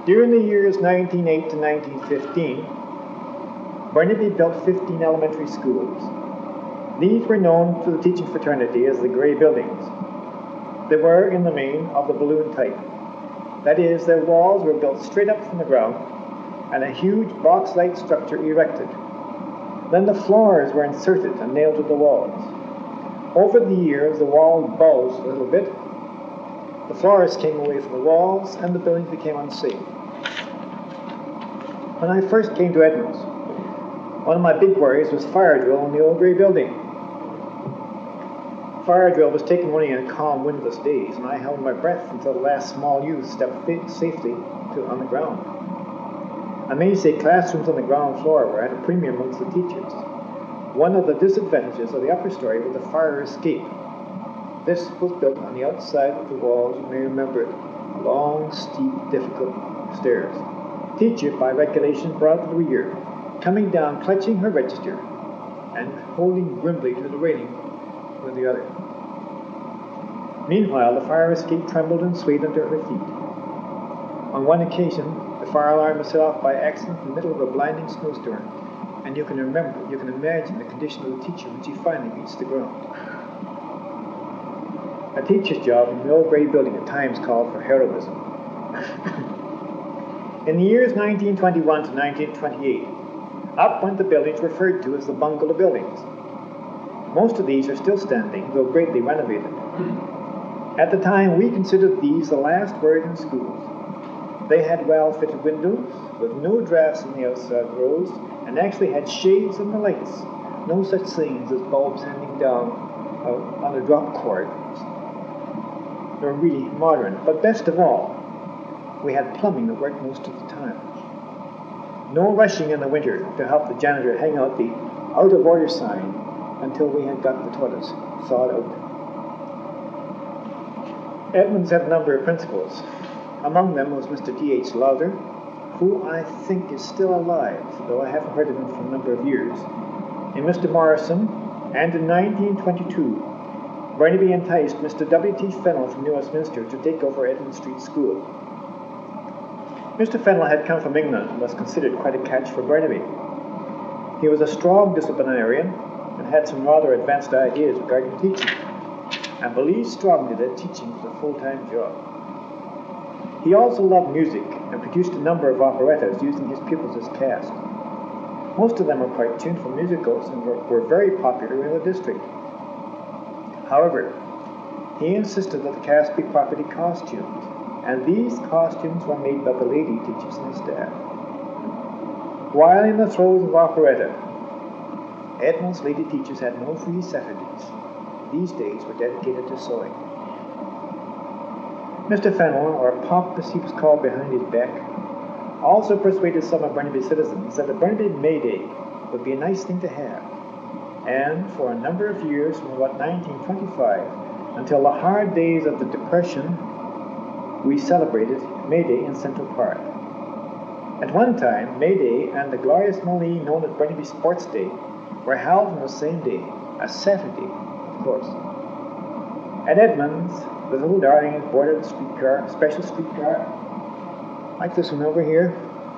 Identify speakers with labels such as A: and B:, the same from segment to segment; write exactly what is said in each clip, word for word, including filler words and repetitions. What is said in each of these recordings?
A: During the years nineteen oh eight to nineteen fifteen, Burnaby built fifteen elementary schools. These were known to the teaching fraternity as the Grey Buildings. They were, in the main, of the balloon type. That is, their walls were built straight up from the ground and a huge box-like structure erected. Then the floors were inserted and nailed to the walls. Over the years, the walls bulged a little bit. The floors came away from the walls and the buildings became unsafe. When I first came to Edmonds, one of my big worries was fire drill in the old Grey Building. Fire drill was taken only in calm, windless days, and I held my breath until the last small youth stepped safely to, on the ground. I may say classrooms on the ground floor were at a premium amongst the teachers. One of the disadvantages of the upper story was the fire escape. This was built on the outside of the walls, you may remember it, long, steep, difficult stairs. The teacher, by regulation, brought it to the rear, coming down, clutching her register, and holding grimly to the railing with the other. Meanwhile, the fire escape trembled and swayed under her feet. On one occasion, the fire alarm was set off by accident in the middle of a blinding snowstorm, and you can remember, you can imagine the condition of the teacher when she finally reached the ground. A teacher's job in the old Grey Building at times called for heroism. In the years nineteen twenty-one to nineteen twenty-eight, up went the buildings referred to as the bungalow buildings. Most of these are still standing, though greatly renovated. At the time, we considered these the last word in schools. They had well-fitted windows, with no drafts in the outside rows, and actually had shades on the lights. No such things as bulbs hanging down uh, on a drop cord. They were really modern, but best of all, we had plumbing that worked most of the time. No rushing in the winter to help the janitor hang out the out-of-order sign until we had got the toilets thawed out. Edmonds had a number of principals. Among them was Mister T H Lowther, who I think is still alive, though I haven't heard of him for a number of years, and Mister Morrison, and in nineteen twenty-two, Burnaby enticed Mister W T Fennell from New Westminster to take over Edmund Street School. Mister Fennell had come from England and was considered quite a catch for Burnaby. He was a strong disciplinarian and had some rather advanced ideas regarding teaching, and believed strongly that teaching was a full-time job. He also loved music and produced a number of operettas using his pupils as cast. Most of them were quite tuneful musicals and were, were very popular in the district. However, he insisted that the cast be properly costumed, and these costumes were made by the lady teachers and the staff. While in the throes of operetta, Edmund's lady teachers had no free Saturdays. These days were dedicated to sewing. Mister Fennell, or Pop as he was called behind his back, also persuaded some of Burnaby's citizens that a Burnaby May Day would be a nice thing to have. And for a number of years, from about nineteen twenty-five until the hard days of the Depression, we celebrated May Day in Central Park. At one time, May Day and the glorious Malee known as Burnaby Sports Day were held on the same day, a Saturday, of course. At Edmonds, the little darling boarded a streetcar, special streetcar, like this one over here,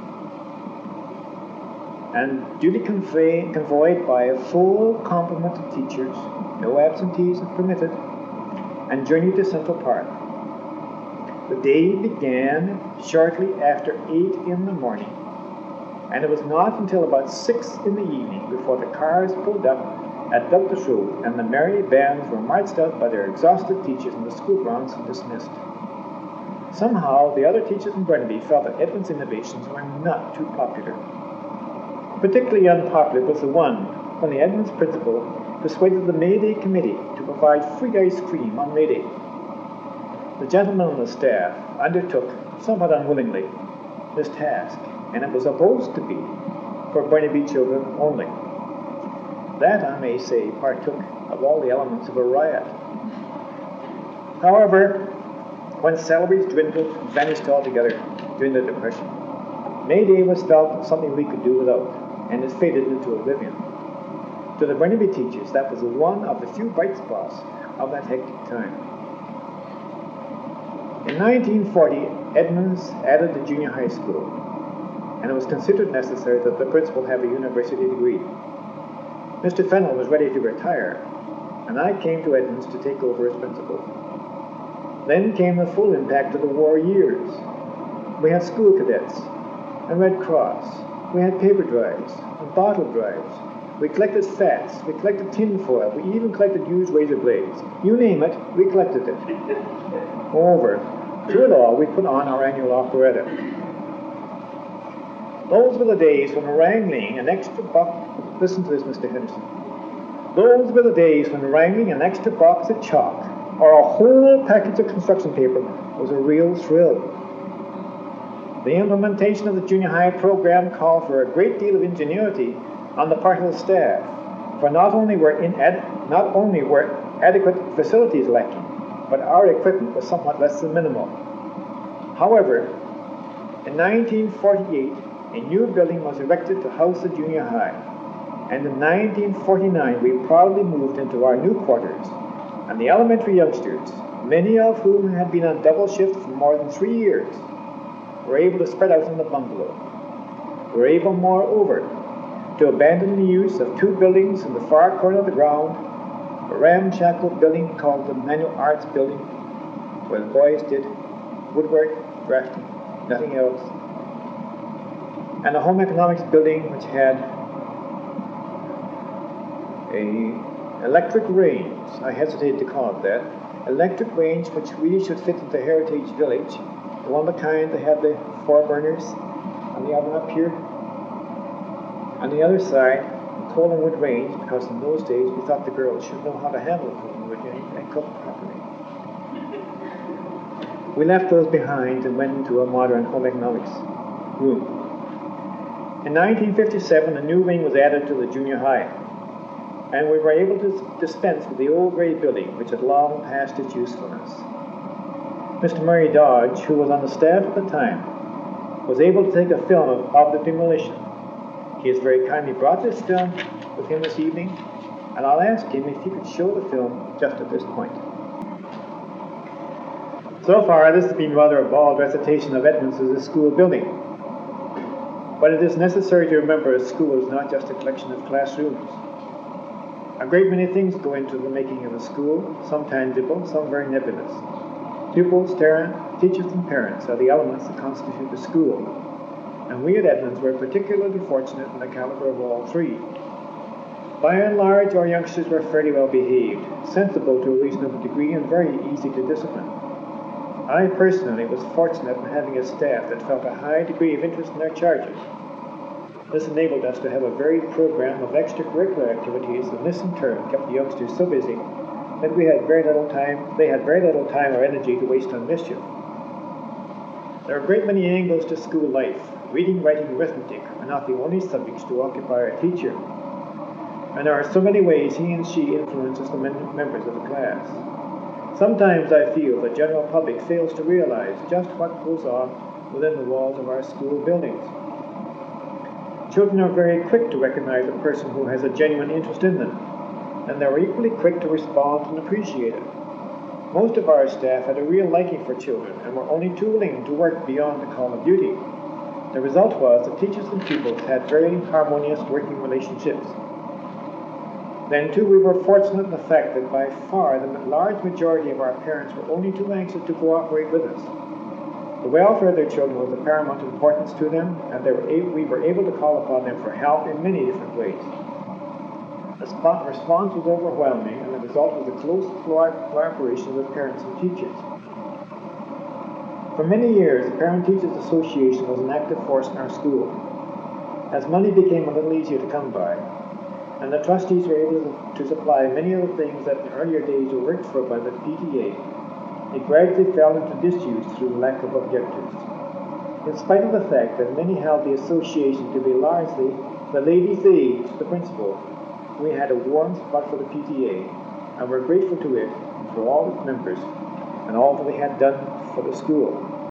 A: and duly convey, convoyed by a full complement of teachers, no absentees are permitted, and journeyed to Central Park. The day began shortly after eight in the morning, and it was not until about six in the evening before the cars pulled up at Douglas Road and the merry bands were marched out by their exhausted teachers in the school grounds and dismissed. Somehow, the other teachers in Burnaby felt that Edmund's innovations were not too popular. Particularly unpopular was the one when the Edmonds principal persuaded the May Day committee to provide free ice cream on May Day. The gentlemen on the staff undertook, somewhat unwillingly, this task, and it was supposed to be for Burnaby children only. That, I may say, partook of all the elements of a riot. However, when salaries dwindled and vanished altogether during the Depression, May Day was felt something we could do without, and it faded into oblivion. To the Burnaby teachers, that was one of the few bright spots of that hectic time. In nineteen forty, Edmonds added the junior high school, and it was considered necessary that the principal have a university degree. Mister Fennell was ready to retire, and I came to Edmonds to take over as principal. Then came the full impact of the war years. We had school cadets, and Red Cross. We had paper drives, and bottle drives. We collected fats, we collected tin foil, we even collected used razor blades. You name it, we collected it. Moreover, through it all, we put on our annual operetta. Those were the days when wrangling an extra box... Listen to this, Mister Henderson. Those were the days when wrangling an extra box of chalk or a whole package of construction paper was a real thrill. The implementation of the junior high program called for a great deal of ingenuity on the part of the staff, for not only were, inad- not only were adequate facilities lacking, but our equipment was somewhat less than minimal. However, in nineteen forty-eight, a new building was erected to house the junior high, and in nineteen forty-nine we proudly moved into our new quarters, and the elementary youngsters, many of whom had been on double shift for more than three years, were able to spread out in the bungalow. Were able, moreover, to abandon the use of two buildings in the far corner of the ground, a ramshackle building called the Manual Arts Building, where the boys did woodwork, drafting, nothing else, and a home economics building which had a electric range, I hesitate to call it that, electric range which really should fit into Heritage Village, the one of the kind that had the four burners on the oven up here. On the other side, the coal and wood range, because in those days we thought the girls should know how to handle coal and wood and cook properly. We left those behind and went into a modern home economics room. In nineteen fifty-seven, a new wing was added to the junior high, and we were able to dispense with the old grey building, which had long passed its usefulness. Mister Murray Dodge, who was on the staff at the time, was able to take a film of, of the demolition. He has very kindly brought this film with him this evening, and I'll ask him if he could show the film just at this point. So far, this has been rather a bald recitation of Edmonds as a school building. But it is necessary to remember a school is not just a collection of classrooms. A great many things go into the making of a school, some tangible, some very nebulous. Pupils, teachers, and parents are the elements that constitute the school. And we at Edmonds were particularly fortunate in the caliber of all three. By and large, our youngsters were fairly well behaved, sensible to a reasonable degree, and very easy to discipline. I personally was fortunate in having a staff that felt a high degree of interest in their charges. This enabled us to have a varied program of extracurricular activities, and this in turn kept the youngsters so busy that we had very little time, they had very little time or energy to waste on mischief. There are a great many angles to school life. Reading, writing, and arithmetic are not the only subjects to occupy a teacher, and there are so many ways he and she influences the mem- members of the class. Sometimes I feel the general public fails to realize just what goes on within the walls of our school buildings. Children are very quick to recognize a person who has a genuine interest in them, and they're equally quick to respond and appreciate it. Most of our staff had a real liking for children and were only too willing to work beyond the call of duty. The result was that teachers and pupils had very harmonious working relationships. Then, too, we were fortunate in the fact that by far the large majority of our parents were only too anxious to cooperate with us. The welfare of their children was of paramount importance to them, and they were able, we were able to call upon them for help in many different ways. The response was overwhelming, and the result was a close cooperation with parents and teachers. For many years, the Parent Teachers Association was an active force in our school. As money became a little easier to come by, and the trustees were able to supply many of the things that in earlier days were worked for by the P T A, it gradually fell into disuse through the lack of objectives. In spite of the fact that many held the association to be largely the ladies' aid to the principal, we had a warm spot for the P T A, and were grateful to it for all its members and all that they had done for the school.